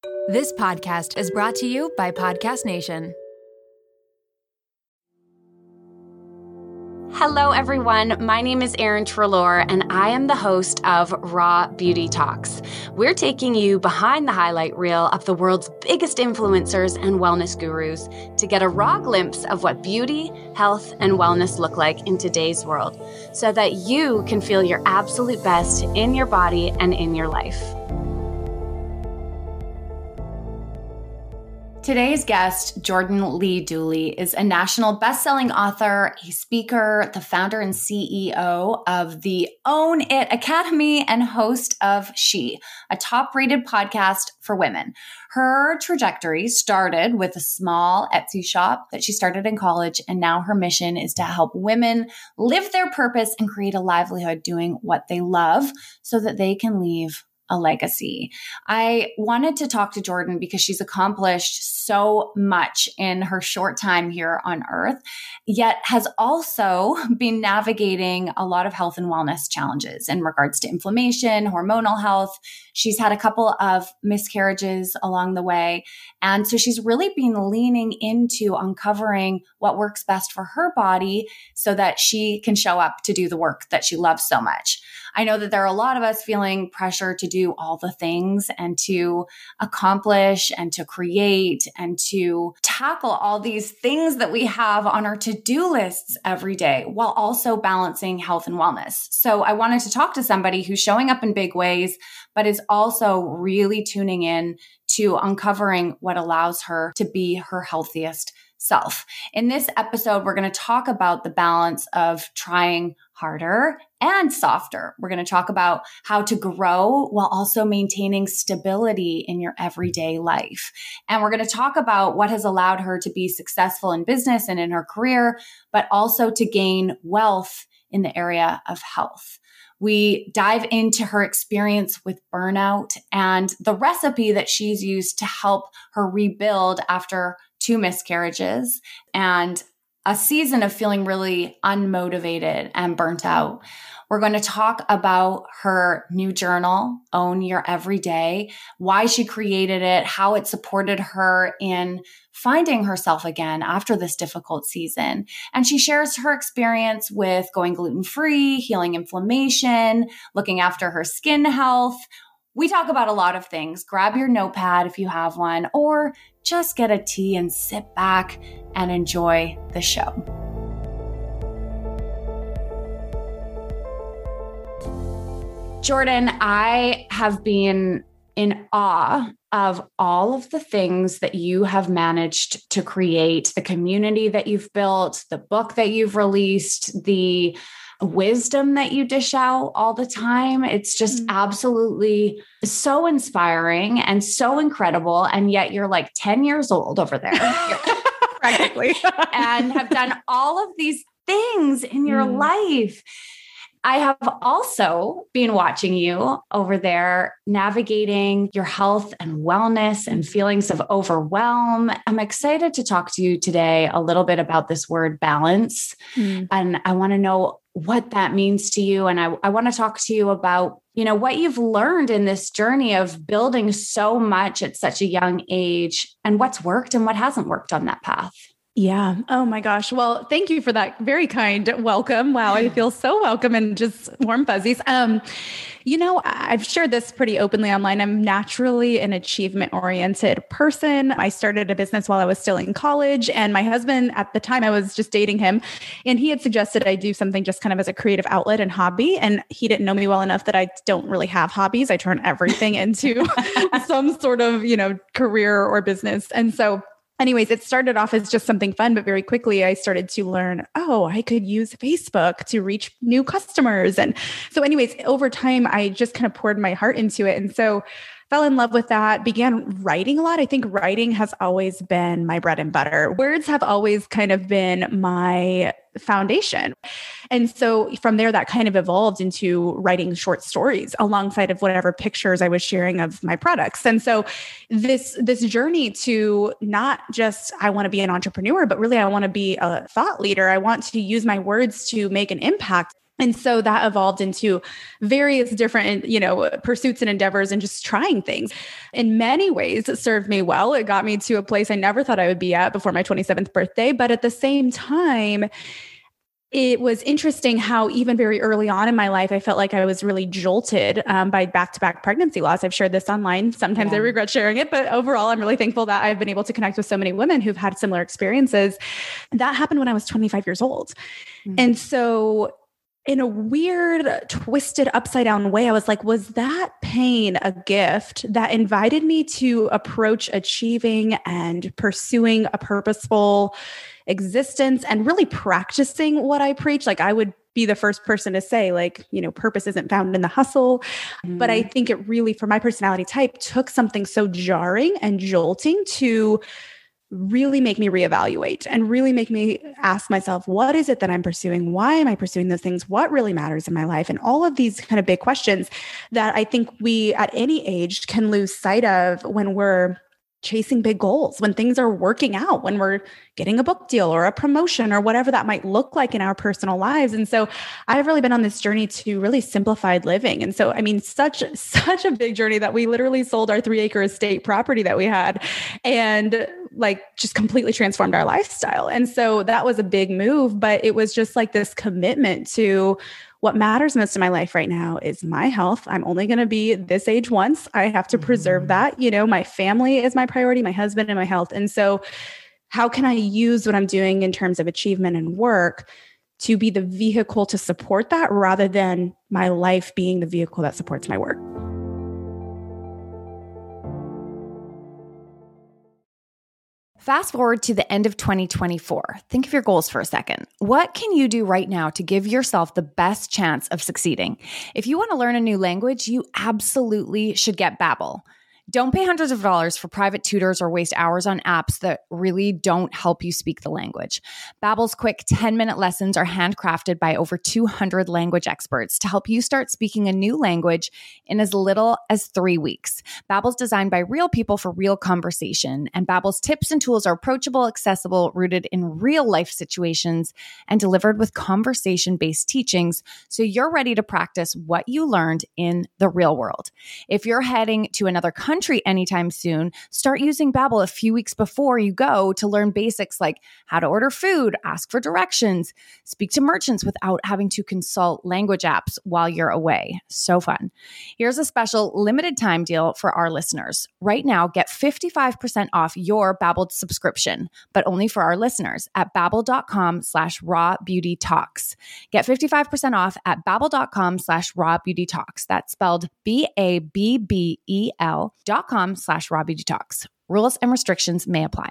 This podcast is brought to you by Podcast Nation. Hello, everyone. My name is Erin Treloar, and I am the host of Raw Beauty Talks. We're taking you behind the highlight reel of the world's biggest influencers and wellness gurus to get a raw glimpse of what beauty, health, and wellness look like in today's world, so that you can feel your absolute best in your body and in your life. Today's guest, Jordan Lee Dooley, is a national best-selling author, a speaker, the founder and CEO of the Own It Academy, and host of She, a top-rated podcast for women. Her trajectory started with a small Etsy shop that she started in college, and now her mission is to help women live their purpose and create a livelihood doing what they love so that they can leave a legacy. I wanted to talk to Jordan because she's accomplished so much in her short time here on Earth, yet has also been navigating a lot of health and wellness challenges in regards to inflammation, hormonal health. She's had a couple of miscarriages along the way. And so she's really been leaning into uncovering what works best for her body so that she can show up to do the work that she loves so much. I know that there are a lot of us feeling pressure to do all the things and to accomplish and to create and to tackle all these things that we have on our to-do lists every day while also balancing health and wellness. So I wanted to talk to somebody who's showing up in big ways, but is also really tuning in to uncovering what allows her to be her healthiest self. In this episode, we're going to talk about the balance of trying harder and softer. We're going to talk about how to grow while also maintaining stability in your everyday life. And we're going to talk about what has allowed her to be successful in business and in her career, but also to gain wealth in the area of health. We dive into her experience with burnout and the recipe that she's used to help her rebuild after 2 miscarriages and a season of feeling really unmotivated and burnt out. We're going to talk about her new journal, Own Your Everyday, why she created it, how it supported her in finding herself again after this difficult season. And she shares her experience with going gluten-free, healing inflammation, looking after her skin health. We talk about a lot of things. Grab your notepad if you have one, or just get a tea and sit back and enjoy the show. Jordan, I have been in awe of all of the things that you have managed to create, the community that you've built, the book that you've released, the wisdom that you dish out all the time. It's just absolutely so inspiring and so incredible. And yet you're like 10 years old over there. Practically. And have done all of these things in your life. I have also been watching you over there navigating your health and wellness and feelings of overwhelm. I'm excited to talk to you today a little bit about this word balance. And I want to know what that means to you. And I want to talk to you about, what you've learned in this journey of building so much at such a young age and what's worked and what hasn't worked on that path. Yeah. Oh my gosh. Well, thank you for that very kind welcome. Wow. I feel so welcome and just warm fuzzies. I've shared this pretty openly online. I'm naturally an achievement-oriented person. I started a business while I was still in college, and my husband at the time, I was just dating him, and he had suggested I do something just kind of as a creative outlet and hobby. And he didn't know me well enough that I don't really have hobbies. I turn everything into some sort of, career or business. And so anyways, it started off as just something fun, but very quickly I started to learn, I could use Facebook to reach new customers. And so anyways, over time, I just kind of poured my heart into it. And so fell in love with that, began writing a lot. I think writing has always been my bread and butter. Words have always kind of been my foundation. And so from there, that kind of evolved into writing short stories alongside of whatever pictures I was sharing of my products. And so this journey to not just, I want to be an entrepreneur, but really I want to be a thought leader. I want to use my words to make an impact. And so that evolved into various different, pursuits and endeavors and just trying things. In many ways, it served me well. It got me to a place I never thought I would be at before my 27th birthday. But at the same time, it was interesting how even very early on in my life, I felt like I was really jolted by back-to-back pregnancy loss. I've shared this online. Sometimes I regret sharing it, but overall, I'm really thankful that I've been able to connect with so many women who've had similar experiences. That happened when I was 25 years old. Mm-hmm. And so in a weird, twisted, upside down way, I was like, was that pain a gift that invited me to approach achieving and pursuing a purposeful existence and really practicing what I preach? Like, I would be the first person to say, like, purpose isn't found in the hustle. Mm-hmm. But I think it really, for my personality type, took something so jarring and jolting to really make me reevaluate and really make me ask myself, what is it that I'm pursuing? Why am I pursuing those things? What really matters in my life? And all of these kind of big questions that I think we at any age can lose sight of when we're chasing big goals, when things are working out, when we're getting a book deal or a promotion or whatever that might look like in our personal lives. And so I've really been on this journey to really simplified living. And so, I mean, such a big journey that we literally sold our 3-acre estate property that we had and like just completely transformed our lifestyle. And so that was a big move, but it was just like this commitment to what matters most in my life right now is my health. I'm only going to be this age once. I have to preserve that. My family is my priority, my husband and my health. And so how can I use what I'm doing in terms of achievement and work to be the vehicle to support that rather than my life being the vehicle that supports my work? Fast forward to the end of 2024. Think of your goals for a second. What can you do right now to give yourself the best chance of succeeding? If you want to learn a new language, you absolutely should get Babbel. Don't pay hundreds of dollars for private tutors or waste hours on apps that really don't help you speak the language. Babbel's quick 10-minute lessons are handcrafted by over 200 language experts to help you start speaking a new language in as little as 3 weeks. Babbel's designed by real people for real conversation, and Babbel's tips and tools are approachable, accessible, rooted in real-life situations, and delivered with conversation-based teachings so you're ready to practice what you learned in the real world. If you're heading to another country anytime soon, start using Babbel a few weeks before you go to learn basics like how to order food, ask for directions, speak to merchants without having to consult language apps while you're away. So fun. Here's a special limited time deal for our listeners. Right now, get 55% off your Babbel subscription, but only for our listeners at babbel.com/rawbeautytalks. Get 55% off at babbel.com/rawbeautytalks. That's spelled babbel.com/rawbeautytalks. Rules and restrictions may apply.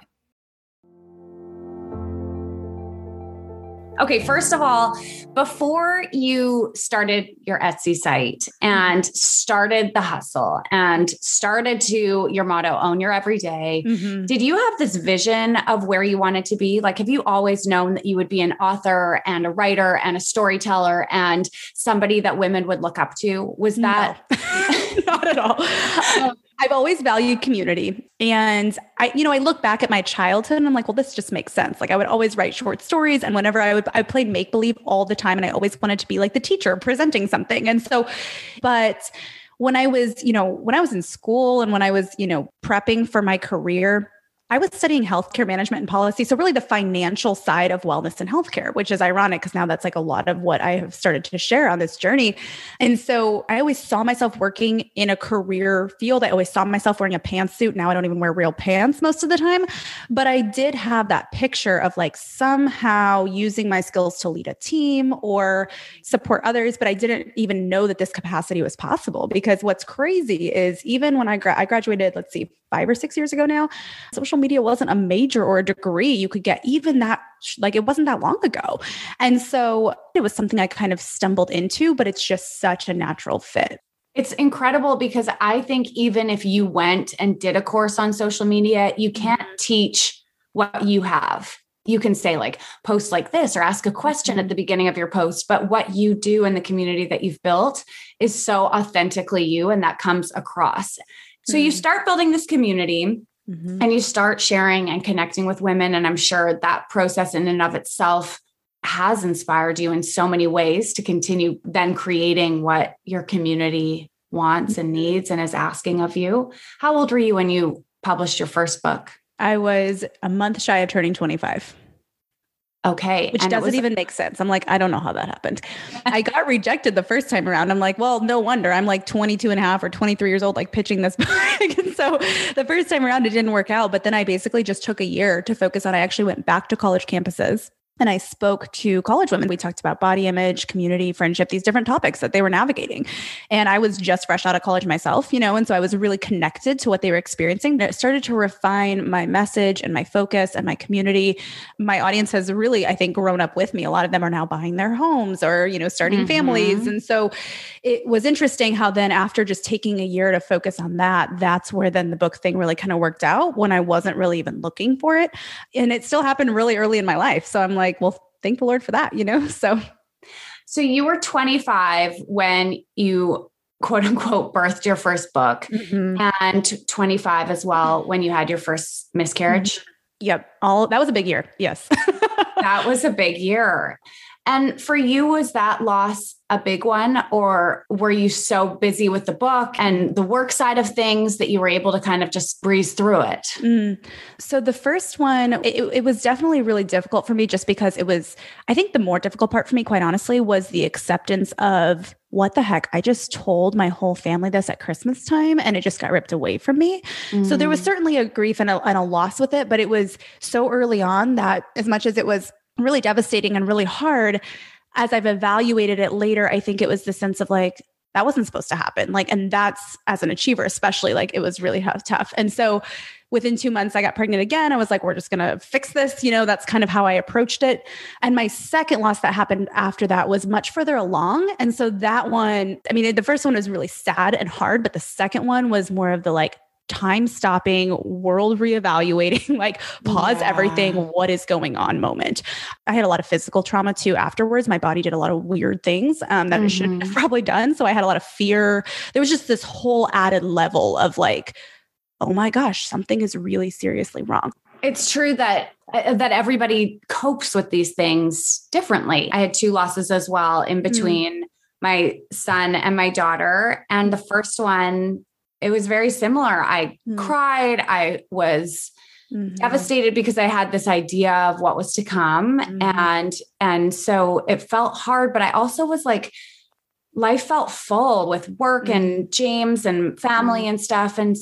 Okay, first of all, before you started your Etsy site and started the hustle and started to your motto, own your everyday, did you have this vision of where you wanted to be? Like, have you always known that you would be an author and a writer and a storyteller and somebody that women would look up to? Was that? No. Not at all. I've always valued community. And I look back at my childhood and I'm like, well, this just makes sense. Like I would always write short stories. And whenever I played make-believe all the time. And I always wanted to be like the teacher presenting something. And so, but when I was in school and when I was, prepping for my career, I was studying healthcare management and policy. So really the financial side of wellness and healthcare, which is ironic because now that's like a lot of what I have started to share on this journey. And so I always saw myself working in a career field. I always saw myself wearing a pantsuit. Now I don't even wear real pants most of the time, but I did have that picture of like somehow using my skills to lead a team or support others. But I didn't even know that this capacity was possible because what's crazy is even when I graduated, 5 or 6 years ago now, social media wasn't a major or a degree you could get even that, it wasn't that long ago. And so it was something I kind of stumbled into, but it's just such a natural fit. It's incredible because I think even if you went and did a course on social media, you can't teach what you have. You can say like, post like this or ask a question at the beginning of your post, but what you do in the community that you've built is so authentically you, and that comes across. So you start building this community and you start sharing and connecting with women. And I'm sure that process in and of itself has inspired you in so many ways to continue then creating what your community wants and needs and is asking of you. How old were you when you published your first book? I was a month shy of turning 25. Okay. Which doesn't even make sense. I'm like, I don't know how that happened. I got rejected the first time around. I'm like, well, no wonder. I'm like 22 and a half or 23 years old, like pitching this book. And so the first time around, it didn't work out. But then I basically just took a year to focus on, I actually went back to college campuses. And I spoke to college women. We talked about body image, community, friendship, these different topics that they were navigating. And I was just fresh out of college myself, and so I was really connected to what they were experiencing. But it started to refine my message and my focus and my community. My audience has really, I think, grown up with me. A lot of them are now buying their homes or, starting families. And so it was interesting how then after just taking a year to focus on that, that's where then the book thing really kind of worked out when I wasn't really even looking for it. And it still happened really early in my life. So I'm like, well, thank the Lord for that, So you were 25 when you quote unquote birthed your first book, and 25 as well when you had your first miscarriage. Yep. That was a big year. Yes. That was a big year. And for you, was that loss a big one, or were you so busy with the book and the work side of things that you were able to kind of just breeze through it? So the first one, it was definitely really difficult for me just because I think the more difficult part for me, quite honestly, was the acceptance of what the heck, I just told my whole family this at Christmas time and it just got ripped away from me. So there was certainly a grief and a loss with it, but it was so early on that as much as it was really devastating and really hard, as I've evaluated it later, I think it was the sense of like, that wasn't supposed to happen. And that's, as an achiever, especially, it was really tough. And so within 2 months, I got pregnant again. I was like, we're just going to fix this. That's kind of how I approached it. And my second loss that happened after that was much further along. And so that one, the first one was really sad and hard, but the second one was more of the time stopping, world reevaluating, pause everything, what is going on moment. I had a lot of physical trauma too afterwards. My body did a lot of weird things that it shouldn't have probably done. So I had a lot of fear. There was just this whole added level of oh my gosh, something is really seriously wrong. It's true that everybody copes with these things differently. I had 2 losses as well in between my son and my daughter. And the first one, it was very similar. I cried. I was devastated because I had this idea of what was to come. And so it felt hard, but I also was life felt full with work and James and family and stuff. And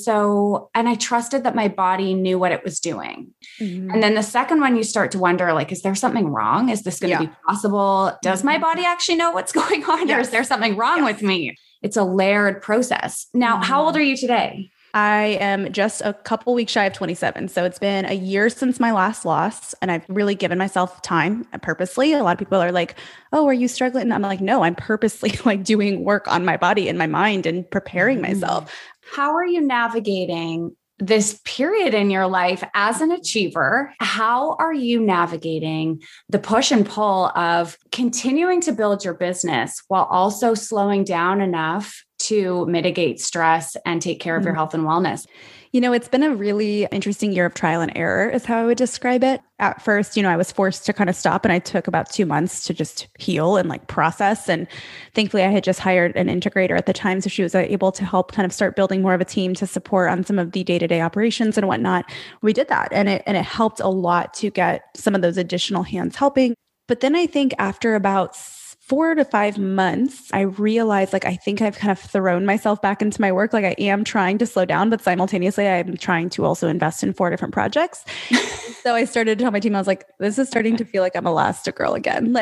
I trusted that my body knew what it was doing. And then the second one, you start to wonder, is there something wrong? Is this going to be possible? Does my body actually know what's going on? Or is there something wrong with me? It's a layered process. Now, how old are you today? I am just a couple weeks shy of 27. So it's been a year since my last loss. And I've really given myself time purposely. A lot of people are like, oh, are you struggling? And I'm like, no, I'm purposely doing work on my body and my mind and preparing myself. How are you navigating this period in your life as an achiever? How are you navigating the push and pull of continuing to build your business while also slowing down enough to mitigate stress and take care of your health and wellness? It's been a really interesting year of trial and error is how I would describe it. At first, I was forced to kind of stop, and I took about 2 months to just heal and process. And thankfully I had just hired an integrator at the time. So she was able to help kind of start building more of a team to support on some of the day-to-day operations and whatnot. We did that. And it helped a lot to get some of those additional hands helping. But then I think after about 4 to 5 months, I realized I think I've kind of thrown myself back into my work. I am trying to slow down, but simultaneously I'm trying to also invest in 4 different projects. So I started to tell my team, I was like, this is starting to feel like I'm Elastigirl again.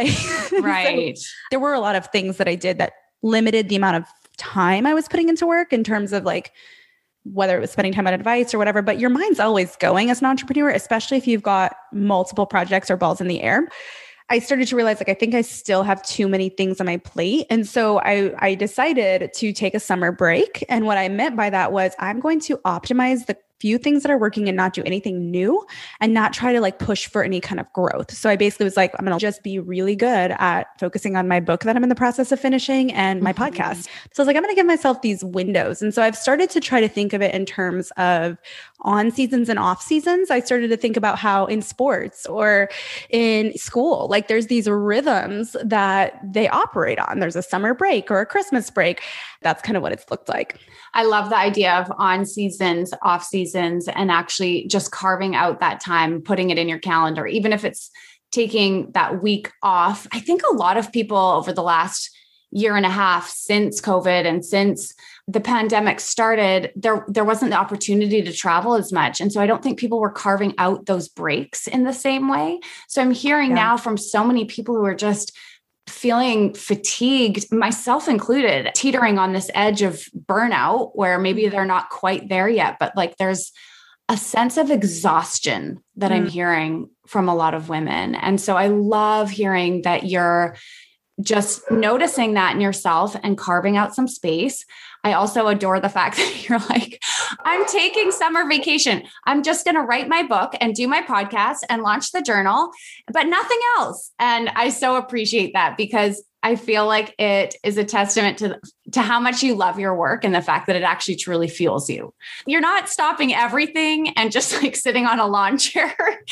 Right. So there were a lot of things that I did that limited the amount of time I was putting into work in terms of whether it was spending time on advice or whatever, but your mind's always going as an entrepreneur, especially if you've got multiple projects or balls in the air. I started to realize I think I still have too many things on my plate. And so I decided to take a summer break. And what I meant by that was I'm going to optimize the few things that are working and not do anything new and not try to push for any kind of growth. So I basically was I'm going to just be really good at focusing on my book that I'm in the process of finishing and my podcast. So I was I'm going to give myself these windows. And so I've started to try to think of it in terms of on seasons and off seasons, I started to think about how in sports or in school, like there's these rhythms that they operate on. There's a summer break or a Christmas break. That's kind of what it's looked like. I love the idea of on seasons, off seasons, and actually just carving out that time, putting it in your calendar, even if it's taking that week off. I think a lot of people over the last year and a half since COVID and since the pandemic started, there wasn't the opportunity to travel as much. And so I don't think people were carving out those breaks in the same way. So I'm hearing now from so many people who are just feeling fatigued, myself included, teetering on this edge of burnout where maybe they're not quite there yet, but like there's a sense of exhaustion that I'm hearing from a lot of women. And so I love hearing that you're just noticing that in yourself and carving out some space. I also adore the fact that you're like, I'm taking summer vacation. I'm just going to write my book and do my podcast and launch the journal, but nothing else. And I so appreciate that because I feel like it is a testament to how much you love your work and the fact that it actually truly fuels you. You're not stopping everything and just like sitting on a lawn chair.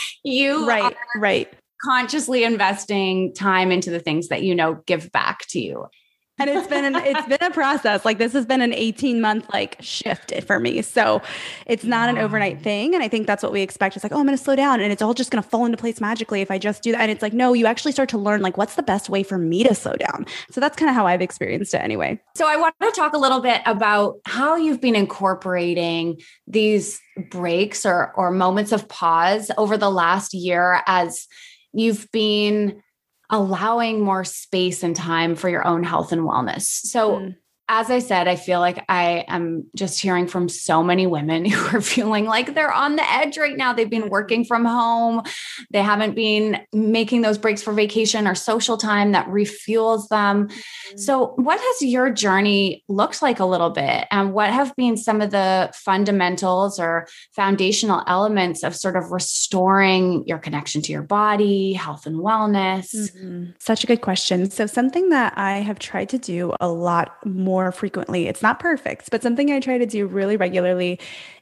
You are consciously investing time into the things that, give back to you. And it's been a process. Like this has been an 18-month shift for me. So it's not an overnight thing. And I think that's what we expect. It's like, oh, I'm going to slow down and it's all just going to fall into place magically if I just do that. And it's like, no, you actually start to learn what's the best way for me to slow down. So that's kind of how I've experienced it anyway. So I want to talk a little bit about how you've been incorporating these breaks or moments of pause over the last year as you've been allowing more space and time for your own health and wellness. So as I said, I feel like I am just hearing from so many women who are feeling like they're on the edge right now. They've been working from home. They haven't been making those breaks for vacation or social time that refuels them. So what has your journey looked like a little bit? And what have been some of the fundamentals or foundational elements of sort of restoring your connection to your body, health and wellness? Such a good question. So something that I have tried to do a lot more frequently, it's not perfect, but something I try to do really regularly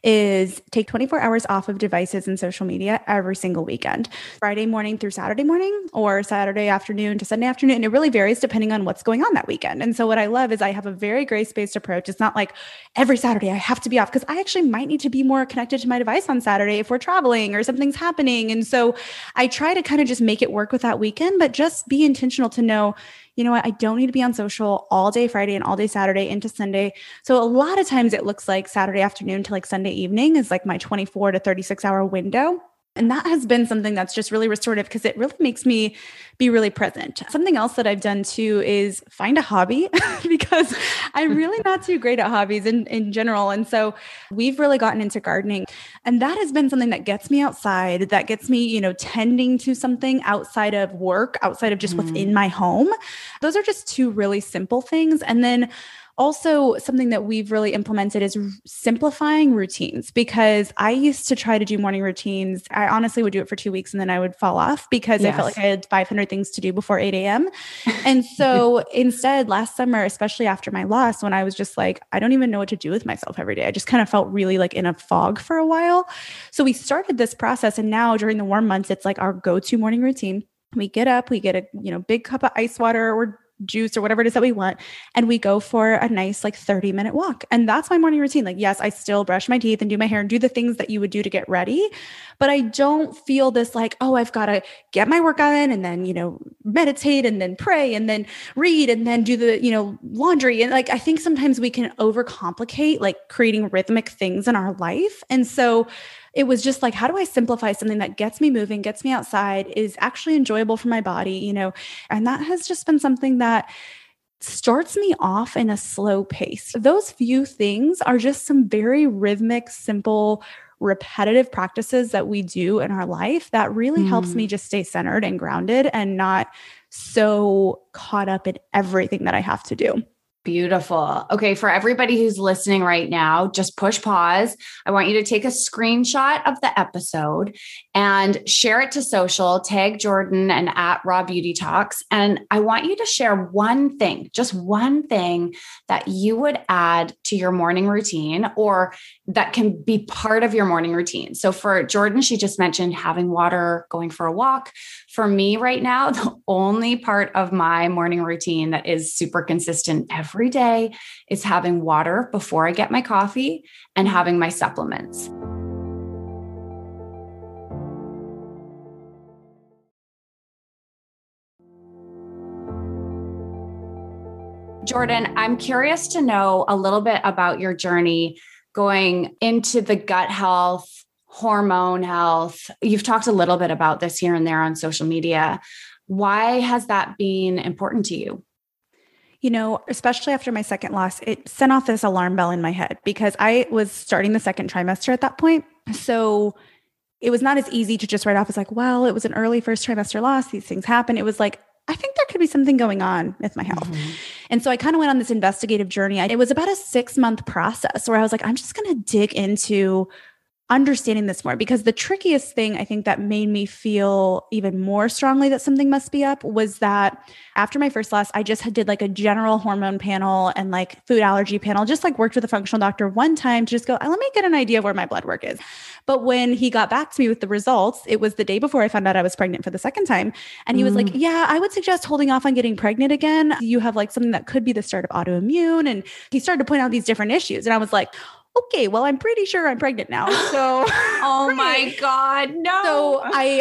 is take 24 hours off of devices and social media every single weekend, Friday morning through Saturday morning or Saturday afternoon to Sunday afternoon. It really varies depending on what's going on that weekend. And so what I love is I have a very grace-based approach. It's not like every Saturday I have to be off because I actually might need to be more connected to my device on Saturday if we're traveling or something's happening. And so I try to kind of just make it work with that weekend, but just be intentional to know, you know what, I don't need to be on social all day Friday and all day Saturday into Sunday. So a lot of times it looks like Saturday afternoon to Sunday evening is my 24 to 36 hour window. And that has been something that's just really restorative because it really makes me be really present. Something else that I've done too is find a hobby because I'm really not too great at hobbies in general. And so we've really gotten into gardening. And that has been something that gets me outside, that gets me, tending to something outside of work, outside of just what's in my home. Those are just two really simple things. And then also, something that we've really implemented is simplifying routines because I used to try to do morning routines. I honestly would do it for 2 weeks and then I would fall off because I felt like I had 500 things to do before 8 a.m. And so instead, last summer, especially after my loss, when I was just I don't even know what to do with myself every day. I just kind of felt really in a fog for a while. So we started this process. And now during the warm months, it's our go-to morning routine. We get up, we get a big cup of ice water or juice or whatever it is that we want. And we go for a nice 30-minute walk. And that's my morning routine. Yes, I still brush my teeth and do my hair and do the things that you would do to get ready. But I don't feel this oh, I've got to get my workout in and then, meditate and then pray and then read and then do the, laundry. And I think sometimes we can overcomplicate creating rhythmic things in our life. And so it was just how do I simplify something that gets me moving, gets me outside, is actually enjoyable for my body, and that has just been something that starts me off in a slow pace. Those few things are just some very rhythmic, simple, repetitive practices that we do in our life that really helps me just stay centered and grounded and not so caught up in everything that I have to do. Beautiful. Okay. For everybody who's listening right now, just push pause. I want you to take a screenshot of the episode and share it to social, tag Jordan and at Raw Beauty Talks. And I want you to share one thing, just one thing that you would add to your morning routine or that can be part of your morning routine. So for Jordan, she just mentioned having water, going for a walk. For me right now, the only part of my morning routine that is super consistent every day is having water before I get my coffee and having my supplements. Jordan, I'm curious to know a little bit about your journey going into the gut health, hormone health. You've talked a little bit about this here and there on social media. Why has that been important to you? You know, especially after my second loss, it sent off this alarm bell in my head because I was starting the second trimester at that point. So it was not as easy to just write off as like, well, it was an early first trimester loss. These things happen. It was like, I think there could be something going on with my health. Mm-hmm. And so I kind of went on this investigative journey. It was about a 6-month process where I was like, I'm just going to dig into understanding this more, because the trickiest thing I think that made me feel even more strongly that something must be up was that after my first loss, I just did like a general hormone panel and like food allergy panel, just like worked with a functional doctor one time to just go, let me get an idea of where my blood work is. But when he got back to me with the results, it was the day before I found out I was pregnant for the second time. And he was like, yeah, I would suggest holding off on getting pregnant again. You have like something that could be the start of autoimmune. And he started to point out these different issues. And I was like, okay, well, I'm pretty sure I'm pregnant now. So, oh my God, no. So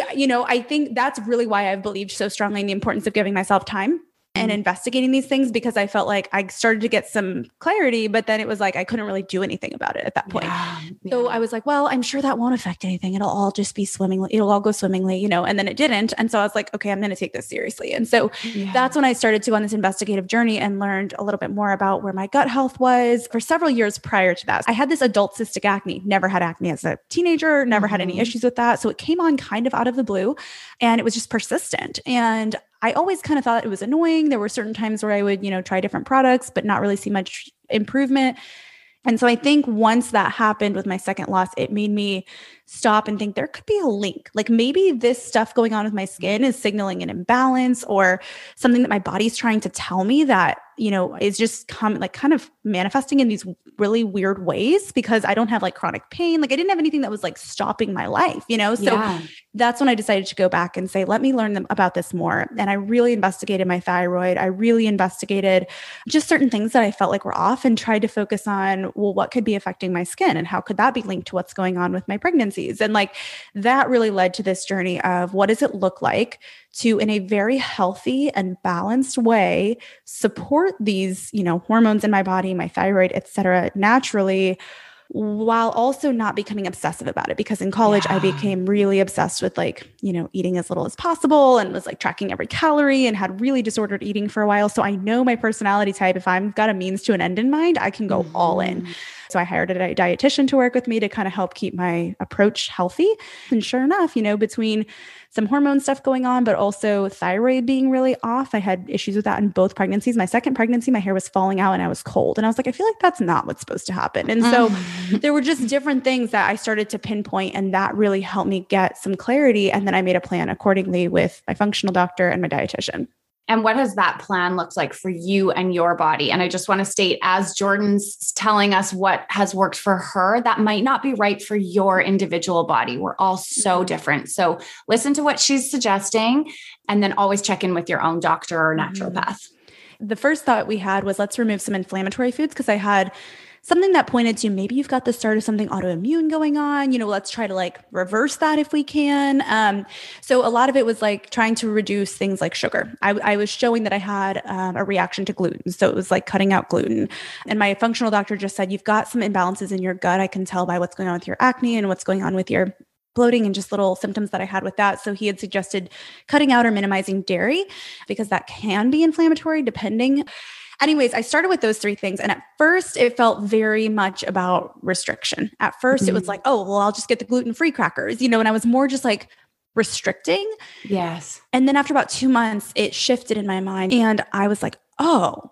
I think that's really why I've believed so strongly in the importance of giving myself time and investigating these things, because I felt like I started to get some clarity, but then it was like, I couldn't really do anything about it at that point. Yeah. So I was like, well, I'm sure that won't affect anything. It'll all just be swimmingly. It'll all go swimmingly, and then it didn't. And so I was like, okay, I'm going to take this seriously. And so that's when I started to go on this investigative journey and learned a little bit more about where my gut health was. For several years prior to that, I had this adult cystic acne, never had acne as a teenager, never had any issues with that. So it came on kind of out of the blue and it was just persistent. And I always kind of thought it was annoying. There were certain times where I would, try different products, but not really see much improvement. And so I think once that happened with my second loss, it made me stop and think there could be a link. Like maybe this stuff going on with my skin is signaling an imbalance or something that my body's trying to tell me that, is just kind of manifesting in these really weird ways because I don't have like chronic pain. Like I didn't have anything that was like stopping my life, So that's when I decided to go back and say, let me learn about this more. And I really investigated my thyroid. I really investigated just certain things that I felt like were off and tried to focus on, well, what could be affecting my skin and how could that be linked to what's going on with my pregnancies? And like that really led to this journey of what does it look like to, in a very healthy and balanced way, support these, hormones in my body, my thyroid, et cetera, naturally, while also not becoming obsessive about it. Because in college, I became really obsessed with eating as little as possible and was like tracking every calorie and had really disordered eating for a while. So I know my personality type, if I've got a means to an end in mind, I can go all in. So I hired a dietitian to work with me to kind of help keep my approach healthy. And sure enough, between some hormone stuff going on, but also thyroid being really off, I had issues with that in both pregnancies. My second pregnancy, my hair was falling out and I was cold. And I was like, I feel like that's not what's supposed to happen. And so there were just different things that I started to pinpoint, and that really helped me get some clarity. And then I made a plan accordingly with my functional doctor and my dietitian. And what has that plan looked like for you and your body? And I just want to state, as Jordan's telling us what has worked for her, that might not be right for your individual body. We're all so different. So listen to what she's suggesting and then always check in with your own doctor or naturopath. The first thought we had was let's remove some inflammatory foods, because I had something that pointed to maybe you've got the start of something autoimmune going on, let's try to like reverse that if we can. So a lot of it was like trying to reduce things like sugar. I was showing that I had a reaction to gluten. So it was like cutting out gluten. And my functional doctor just said, you've got some imbalances in your gut. I can tell by what's going on with your acne and what's going on with your bloating and just little symptoms that I had with that. So he had suggested cutting out or minimizing dairy because that can be inflammatory depending. Anyways, I started with those 3 things. And at first it felt very much about restriction. At first it was like, oh, well, I'll just get the gluten-free crackers, and I was more just like restricting. Yes. And then after about 2 months, it shifted in my mind and I was like, oh,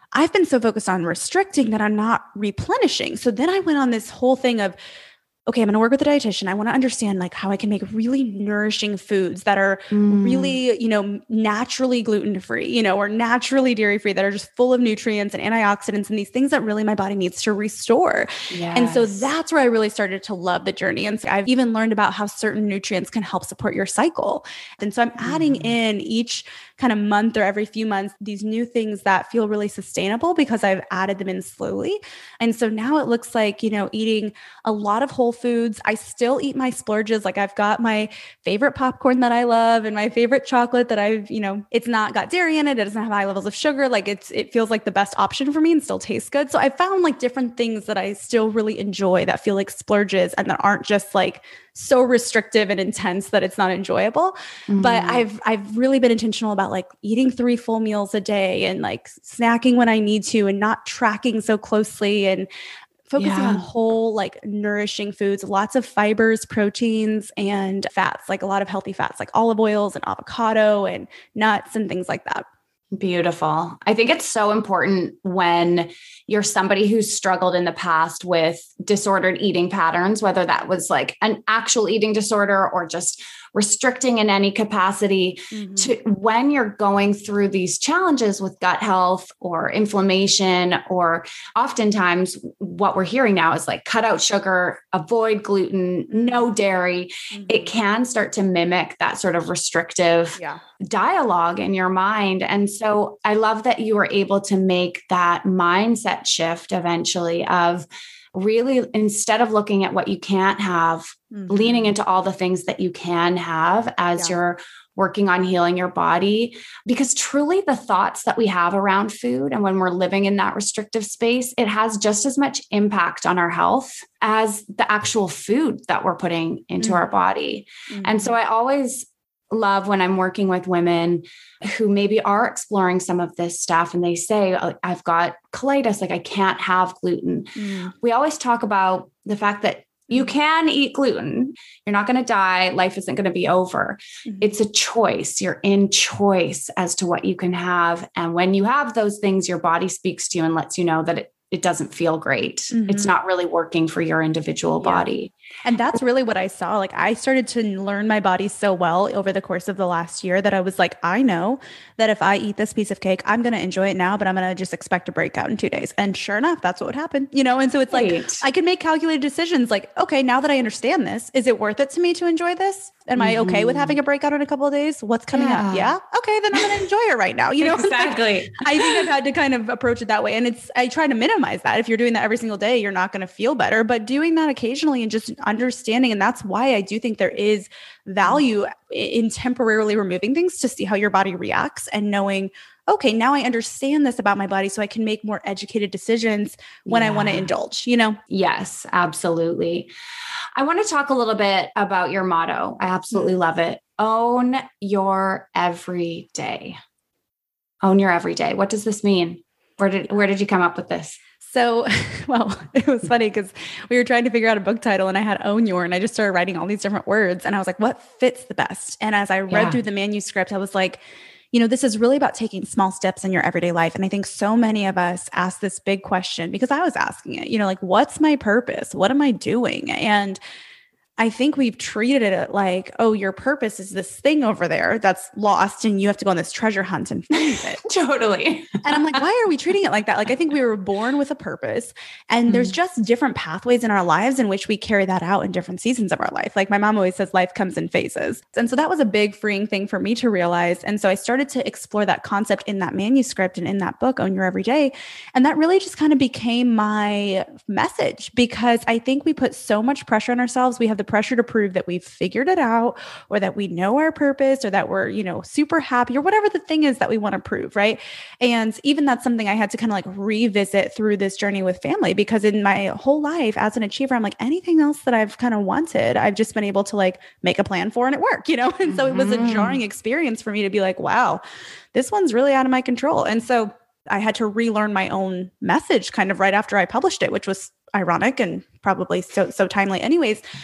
I've been so focused on restricting that I'm not replenishing. So then I went on this whole thing of, okay, I'm going to work with a dietitian. I want to understand like how I can make really nourishing foods that are really, naturally gluten-free, or naturally dairy-free, that are just full of nutrients and antioxidants and these things that really my body needs to restore. Yes. And so that's where I really started to love the journey. And so I've even learned about how certain nutrients can help support your cycle. And so I'm adding in each kind of month or every few months, these new things that feel really sustainable because I've added them in slowly. And so now it looks like, eating a lot of whole foods. I still eat my splurges. Like I've got my favorite popcorn that I love and my favorite chocolate that I've, it's not got dairy in it. It doesn't have high levels of sugar. Like it feels like the best option for me and still tastes good. So I found like different things that I still really enjoy that feel like splurges and that aren't just like so restrictive and intense that it's not enjoyable. But I've really been intentional about like eating 3 full meals a day and like snacking when I need to and not tracking so closely and focusing on whole, like nourishing foods, lots of fibers, proteins, and fats, like a lot of healthy fats, like olive oils and avocado and nuts and things like that. Beautiful. I think it's so important when you're somebody who's struggled in the past with disordered eating patterns, whether that was like an actual eating disorder or just restricting in any capacity, to when you're going through these challenges with gut health or inflammation, or oftentimes what we're hearing now is like cut out sugar, avoid gluten, no dairy. It can start to mimic that sort of restrictive dialogue in your mind. And so I love that you were able to make that mindset shift eventually of really, instead of looking at what you can't have, leaning into all the things that you can have as you're working on healing your body. Because truly the thoughts that we have around food and when we're living in that restrictive space, it has just as much impact on our health as the actual food that we're putting into our body. And so I always love when I'm working with women who maybe are exploring some of this stuff and they say, I've got colitis, like I can't have gluten. We always talk about the fact that you can eat gluten. You're not going to die. Life isn't going to be over. It's a choice. You're in choice as to what you can have. And when you have those things, your body speaks to you and lets you know that it doesn't feel great. It's not really working for your individual body. And that's really what I saw. Like I started to learn my body so well over the course of the last year that I was like, I know that if I eat this piece of cake, I'm going to enjoy it now, but I'm going to just expect a breakout in 2 days. And sure enough, that's what would happen, And so it's like, I can make calculated decisions like, okay, now that I understand this, is it worth it to me to enjoy this? Am I okay with having a breakout in a couple of days? What's coming up? Yeah. Okay. Then I'm going to enjoy it right now. Exactly. Like, I think I've had to kind of approach it that way. And I try to minimize that. If you're doing that every single day, you're not going to feel better, but doing that occasionally and just understanding. And that's why I do think there is value in temporarily removing things to see how your body reacts and knowing, okay, now I understand this about my body so I can make more educated decisions when I want to indulge, Yes, absolutely. I want to talk a little bit about your motto. I absolutely love it. Own your every day. Own your every day. What does this mean? Where did you come up with this? So, well, it was funny because we were trying to figure out a book title and I had own your, and I just started writing all these different words and I was like, what fits the best? And as I read through the manuscript, I was like, this is really about taking small steps in your everyday life. And I think so many of us ask this big question because I was asking it, like, what's my purpose? What am I doing? And I think we've treated it like, oh, your purpose is this thing over there that's lost and you have to go on this treasure hunt and find it. Totally. And I'm like, why are we treating it like that? Like, I think we were born with a purpose and there's just different pathways in our lives in which we carry that out in different seasons of our life. Like my mom always says, life comes in phases. And so that was a big freeing thing for me to realize. And so I started to explore that concept in that manuscript and in that book, Own Your Everyday. And that really just kind of became my message because I think we put so much pressure on ourselves. We have the pressure to prove that we've figured it out or that we know our purpose or that we're, super happy or whatever the thing is that we want to prove. Right. And even that's something I had to kind of like revisit through this journey with family, because in my whole life as an achiever, I'm like anything else that I've kind of wanted, I've just been able to like make a plan for and it worked, And so it was a jarring experience for me to be like, wow, this one's really out of my control. And so I had to relearn my own message kind of right after I published it, which was ironic and probably so timely anyways.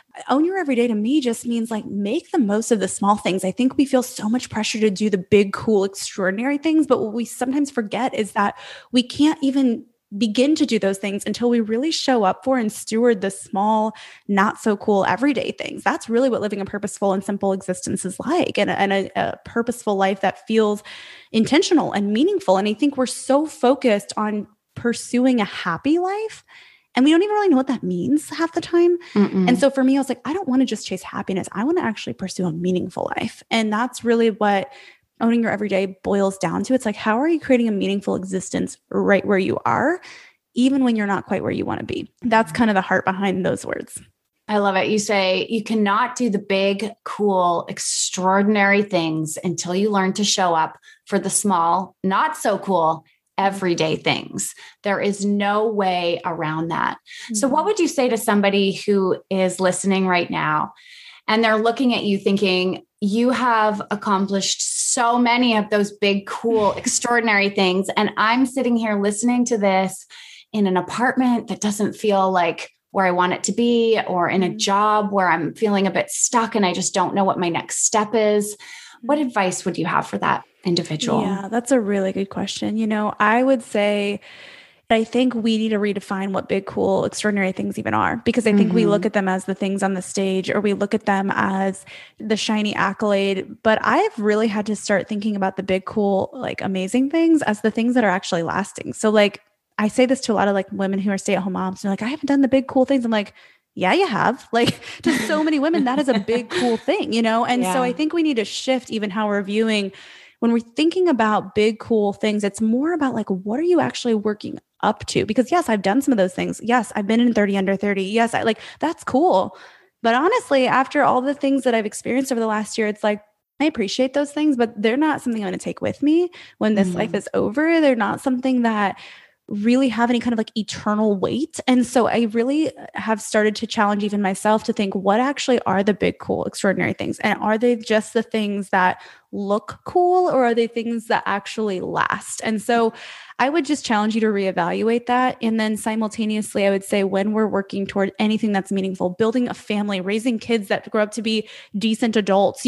Own your everyday to me just means like make the most of the small things. I think we feel so much pressure to do the big, cool, extraordinary things. But what we sometimes forget is that we can't even begin to do those things until we really show up for and steward the small, not so cool everyday things. That's really what living a purposeful and simple existence is like, and a purposeful life that feels intentional and meaningful. And I think we're so focused on pursuing a happy life, and we don't even really know what that means half the time. And so for me, I was like, I don't want to just chase happiness. I want to actually pursue a meaningful life. And that's really what owning your everyday boils down to. It's like, how are you creating a meaningful existence right where you are, even when you're not quite where you want to be? That's kind of the heart behind those words. I love it. You say you cannot do the big, cool, extraordinary things until you learn to show up for the small, not so cool, everyday things. There is no way around that. So what would you say to somebody who is listening right now and they're looking at you thinking, you have accomplished so many of those big, cool, extraordinary things, and I'm sitting here listening to this in an apartment that doesn't feel like where I want it to be, or in a job where I'm feeling a bit stuck and I just don't know what my next step is. What advice would you have for that individual? Yeah, that's a really good question. I would say I think we need to redefine what big, cool, extraordinary things even are, because I think we look at them as the things on the stage, or we look at them as the shiny accolade. But I've really had to start thinking about the big, cool, like amazing things as the things that are actually lasting. So like, I say this to a lot of like women who are stay-at-home moms. They're like, I haven't done the big, cool things. I'm like, yeah, you have. Like, to so many women, that is a big, cool thing, And so I think we need to shift even how we're viewing. When we're thinking about big, cool things, it's more about like, what are you actually working up to? Because yes, I've done some of those things. Yes, I've been in 30 under 30. Yes, that's cool. But honestly, after all the things that I've experienced over the last year, it's like, I appreciate those things, but they're not something I'm going to take with me when this life is over. They're not something that really have any kind of like eternal weight. And so I really have started to challenge even myself to think, what actually are the big, cool, extraordinary things? And are they just the things that look cool, or are they things that actually last? And so I would just challenge you to reevaluate that. And then simultaneously, I would say when we're working toward anything that's meaningful, building a family, raising kids that grow up to be decent adults,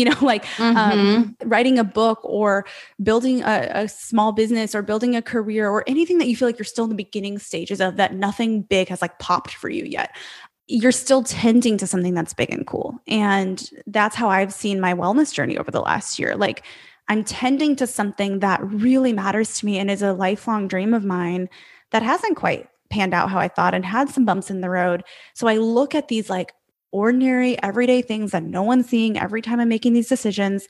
writing a book, or building a small business, or building a career, or anything that you feel like you're still in the beginning stages of, that nothing big has like popped for you yet. You're still tending to something that's big and cool. And that's how I've seen my wellness journey over the last year. Like, I'm tending to something that really matters to me and is a lifelong dream of mine that hasn't quite panned out how I thought and had some bumps in the road. So I look at these like ordinary, everyday things that no one's seeing every time I'm making these decisions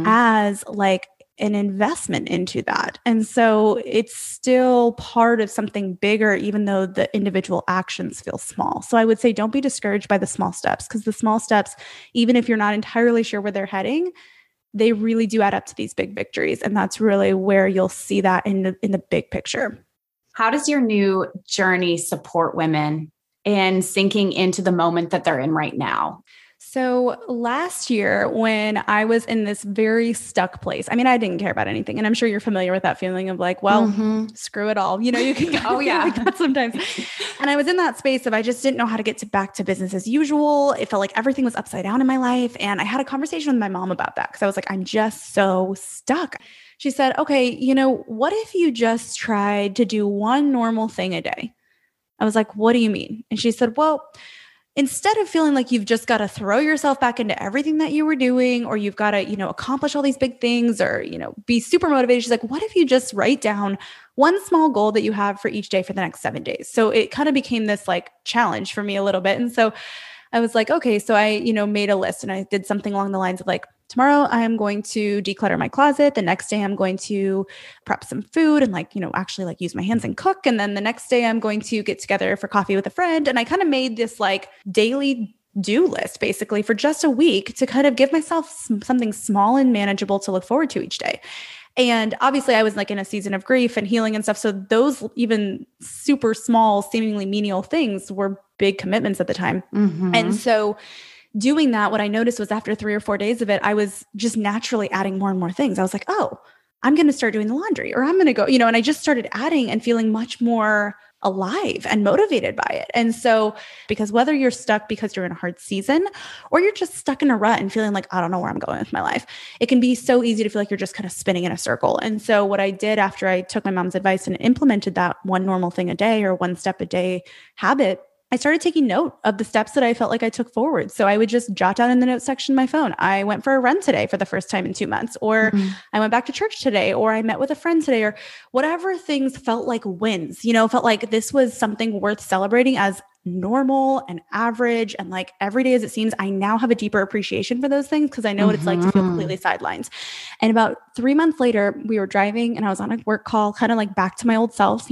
as like an investment into that. And so it's still part of something bigger, even though the individual actions feel small. So I would say, don't be discouraged by the small steps, because the small steps, even if you're not entirely sure where they're heading, they really do add up to these big victories. And that's really where you'll see that in the big picture. How does your new journey support women in sinking into the moment that they're in right now? So last year, when I was in this very stuck place, I mean, I didn't care about anything. And I'm sure you're familiar with that feeling of like, well, screw it all. You can kind of feel like that sometimes. And I was in that space of, I just didn't know how to get back to business as usual. It felt like everything was upside down in my life. And I had a conversation with my mom about that, because I was like, I'm just so stuck. She said, okay, what if you just tried to do one normal thing a day? I was like, what do you mean? And she said, well, instead of feeling like you've just got to throw yourself back into everything that you were doing, or you've got to, accomplish all these big things, or, be super motivated. She's like, what if you just write down one small goal that you have for each day for the next 7 days? So it kind of became this like challenge for me a little bit. And so I was like, okay, so I, made a list, and I did something along the lines of like, tomorrow I am going to declutter my closet. The next day I'm going to prep some food and actually use my hands and cook. And then the next day I'm going to get together for coffee with a friend. And I kind of made this like daily do list basically for just a week to kind of give myself something small and manageable to look forward to each day. And obviously I was like in a season of grief and healing and stuff. So those even super small, seemingly menial things were big commitments at the time. And so doing that, what I noticed was after 3 or 4 days of it, I was just naturally adding more and more things. I was like, oh, I'm going to start doing the laundry, or I'm going to go, and I just started adding and feeling much more alive and motivated by it. And so, because whether you're stuck because you're in a hard season or you're just stuck in a rut and feeling like, I don't know where I'm going with my life, it can be so easy to feel like you're just kind of spinning in a circle. And so what I did after I took my mom's advice and implemented that one normal thing a day or one step a day habit, I started taking note of the steps that I felt like I took forward. So I would just jot down in the notes section of my phone, I went for a run today for the first time in 2 months, or I went back to church today, or I met with a friend today, or whatever things felt like wins, felt like this was something worth celebrating as normal and average. And like every day as it seems, I now have a deeper appreciation for those things because I know what it's like to feel completely sidelined. And about 3 months later, we were driving and I was on a work call, kind of like back to my old self,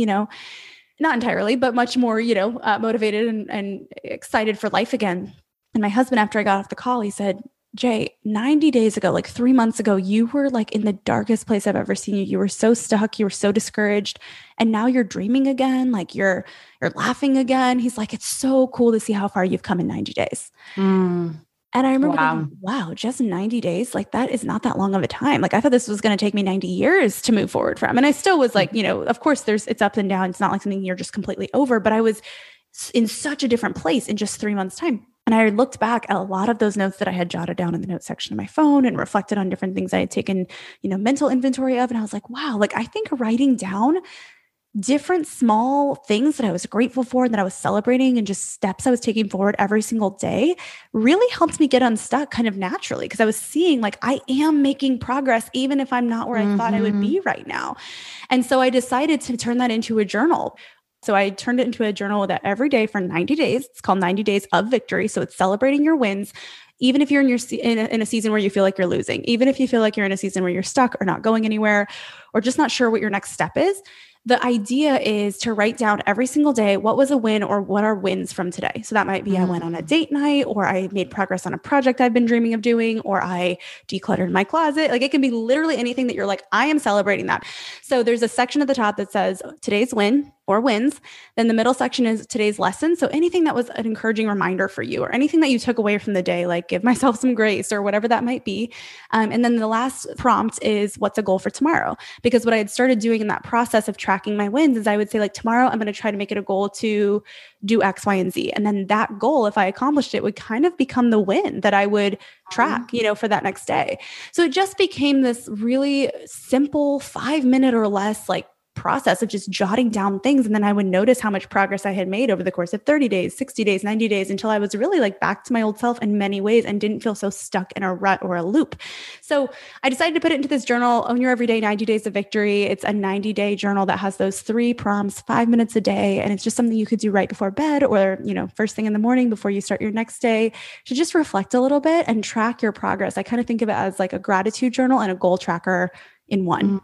not entirely, but much more, motivated and excited for life again. And my husband, after I got off the call, he said, Jay, 90 days ago, like 3 months ago, you were like in the darkest place I've ever seen you. You were so stuck. You were so discouraged. And now you're dreaming again. Like you're laughing again. He's like, it's so cool to see how far you've come in 90 days. And I remember thinking, wow, just 90 days, like that is not that long of a time. Like I thought this was going to take me 90 years to move forward from. And I still was like, of course it's up and down. It's not like something you're just completely over, but I was in such a different place in just 3 months' time. And I looked back at a lot of those notes that I had jotted down in the notes section of my phone and reflected on different things I had taken, mental inventory of. And I was like, wow, like I think writing down different small things that I was grateful for and that I was celebrating and just steps I was taking forward every single day really helped me get unstuck kind of naturally, because I was seeing like I am making progress even if I'm not where I thought I would be right now. And so I decided to turn that into a journal. So I turned it into a journal that every day for 90 days, it's called 90 Days of Victory. So it's celebrating your wins, even if you're in a season where you feel like you're losing, even if you feel like you're in a season where you're stuck or not going anywhere or just not sure what your next step is. The idea is to write down every single day, what was a win or what are wins from today? So that might be I went on a date night, or I made progress on a project I've been dreaming of doing, or I decluttered my closet. Like it can be literally anything that you're like, I am celebrating that. So there's a section at the top that says today's win or wins. Then the middle section is today's lesson. So anything that was an encouraging reminder for you or anything that you took away from the day, like give myself some grace or whatever that might be. And then the last prompt is what's a goal for tomorrow? Because what I had started doing in that process of tracking my wins is I would say like tomorrow, I'm going to try to make it a goal to do X, Y, and Z. And then that goal, if I accomplished it, would kind of become the win that I would track, for that next day. So it just became this really simple 5-minute or less like process of just jotting down things. And then I would notice how much progress I had made over the course of 30 days, 60 days, 90 days, until I was really like back to my old self in many ways and didn't feel so stuck in a rut or a loop. So I decided to put it into this journal, Own Your Everyday 90 Days of Victory. It's a 90-day journal that has those 3 prompts, 5 minutes a day. And it's just something you could do right before bed or, first thing in the morning before you start your next day to just reflect a little bit and track your progress. I kind of think of it as like a gratitude journal and a goal tracker in one.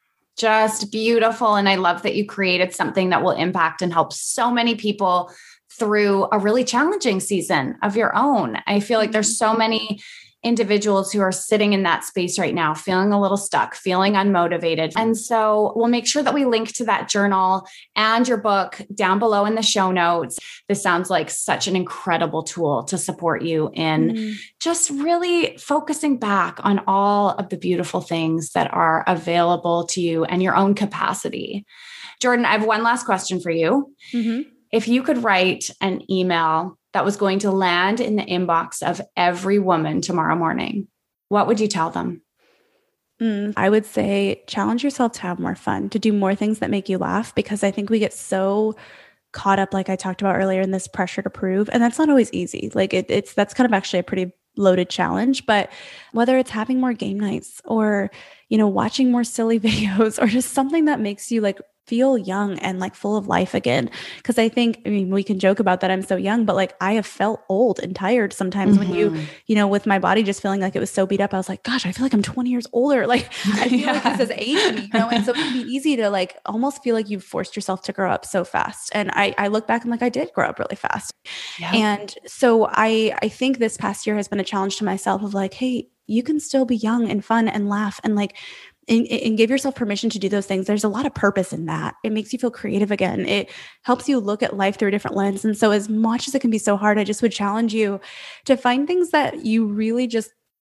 Just beautiful. And I love that you created something that will impact and help so many people through a really challenging season of your own. I feel like there's so many individuals who are sitting in that space right now, feeling a little stuck, feeling unmotivated. And so we'll make sure that we link to that journal and your book down below in the show notes. This sounds like such an incredible tool to support you in just really focusing back on all of the beautiful things that are available to you and your own capacity. Jordan, I have one last question for you. If you could write an email that was going to land in the inbox of every woman tomorrow morning, what would you tell them? I would say challenge yourself to have more fun, to do more things that make you laugh, because I think we get so caught up, like I talked about earlier, in this pressure to prove. And that's not always easy. Like that's kind of actually a pretty loaded challenge. But whether it's having more game nights or, watching more silly videos or just something that makes you like feel young and like full of life again. Because we can joke about that I'm so young, but like I have felt old and tired sometimes when with my body just feeling like it was so beat up. I was like, gosh, I feel like I'm 20 years older. Like I feel like this has aged me, And so it can be easy to like almost feel like you've forced yourself to grow up so fast. And I look back and like I did grow up really fast. Yeah. And so I think this past year has been a challenge to myself of like, hey, you can still be young and fun and laugh and like and give yourself permission to do those things. There's a lot of purpose in that. It makes you feel creative again. It helps you look at life through a different lens. And so as much as it can be so hard, I just would challenge you to find things that you really just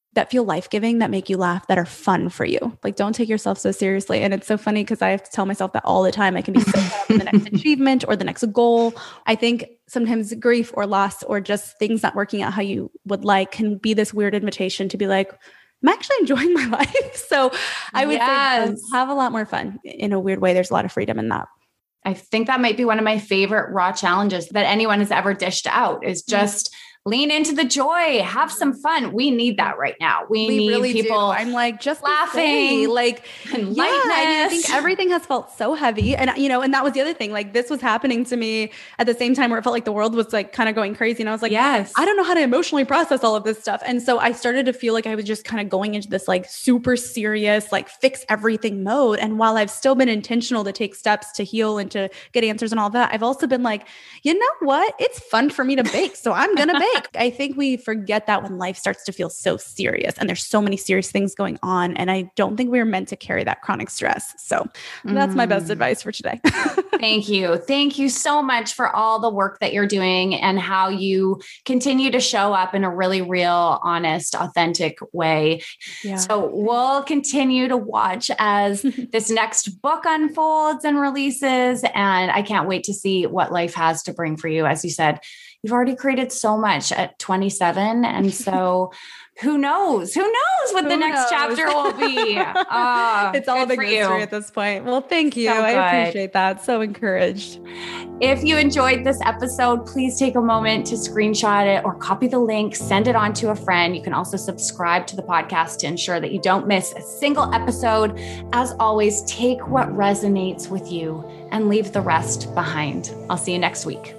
that feel life-giving, that make you laugh, that are fun for you. Like, don't take yourself so seriously. And it's so funny because I have to tell myself that all the time. I can be so caught up in the next achievement or the next goal. I think sometimes grief or loss or just things not working out how you would like can be this weird invitation to be like, I'm actually enjoying my life. So I would say have a lot more fun in a weird way. There's a lot of freedom in that. I think that might be one of my favorite raw challenges that anyone has ever dished out is just lean into the joy, have some fun. We need that right now. We need really people. I'm like, just laughing, like, and yeah, I think everything has felt so heavy. And, and that was the other thing, like this was happening to me at the same time where it felt like the world was like kind of going crazy. And I was like, yes, I don't know how to emotionally process all of this stuff. And so I started to feel like I was just kind of going into this like super serious, like fix everything mode. And while I've still been intentional to take steps to heal and to get answers and all that, I've also been like, you know what? It's fun for me to bake. So I'm going to bake. I think we forget that when life starts to feel so serious and there's so many serious things going on. And I don't think we were meant to carry that chronic stress. So that's my best advice for today. Thank you. Thank you so much for all the work that you're doing and how you continue to show up in a really real, honest, authentic way. Yeah. So we'll continue to watch as this next book unfolds and releases. And I can't wait to see what life has to bring for you. As you said, you've already created so much at 27. And so who knows what the next chapter will be. It's all a big mystery at this point. Well, thank you. I appreciate that. So encouraged. If you enjoyed this episode, please take a moment to screenshot it or copy the link, send it on to a friend. You can also subscribe to the podcast to ensure that you don't miss a single episode. As always, take what resonates with you and leave the rest behind. I'll see you next week.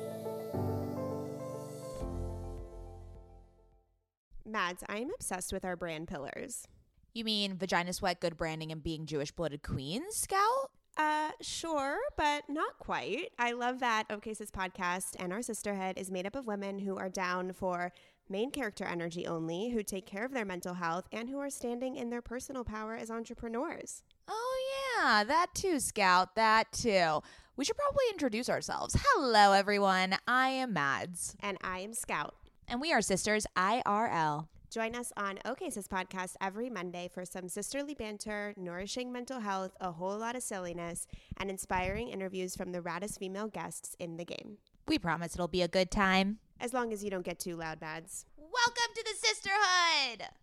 Mads, I am obsessed with our brand pillars. You mean Vagina Sweat, good branding, and being Jewish blooded queens, Scout? Sure, but not quite. I love that OK Sis podcast and our sisterhood is made up of women who are down for main character energy only, who take care of their mental health, and who are standing in their personal power as entrepreneurs. Oh, yeah, that too, Scout, that too. We should probably introduce ourselves. Hello, everyone. I am Mads. And I am Scout. And we are sisters IRL. Join us on OK Sis podcast every Monday for some sisterly banter, nourishing mental health, a whole lot of silliness, and inspiring interviews from the raddest female guests in the game. We promise it'll be a good time. As long as you don't get too loud, Mads. Welcome to the sisterhood!